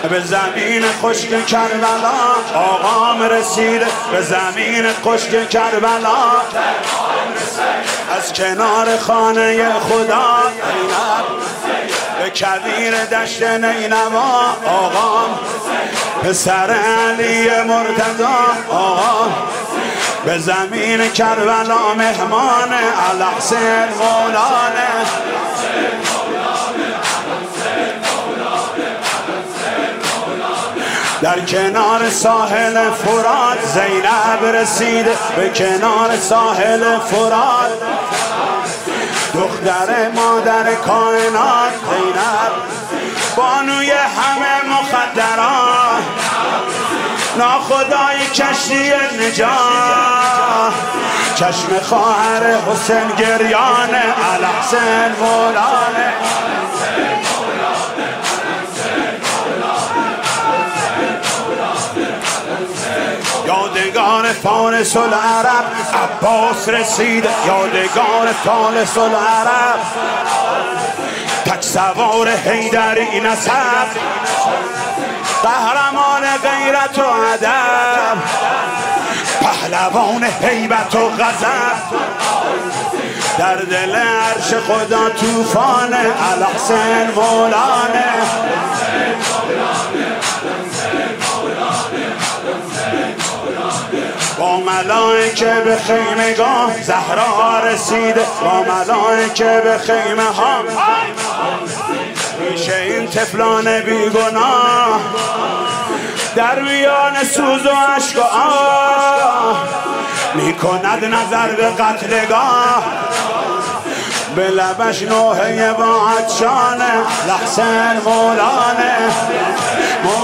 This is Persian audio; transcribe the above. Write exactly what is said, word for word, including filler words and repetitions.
به زمین خشک کربلا آقام رسید، به زمین خشک کربلا از کنار خانه خدا به کویر دشت نینوا آقام پسر علی مرتضی آقام به زمین کربلا مهمان الحسین مولانه در کنار ساحل فرات زینب رسید، به کنار ساحل فرات دختر مادر کائنات زینب بانوی همه مخدرات ناخدای کشتی نجات چشم خواهر حسین گریان الحسین مولانه یادگار فارس العرب عباس رسید، یادگار فارس العرب تک سوار حیدری نسب قهرمان غیرت و ادب پهلوان هیبت و غضب در دل عرش خدا طوفان الحسین مولانه با ملائکه به خیمگاه زهرا رسید، با ملائکه به خیمه ها میشه این طفلان بیگناه در میان سوز و عشق و آه میکند نظر به قتلگاه به لبش نوحه با عطشانه الحسین مولانه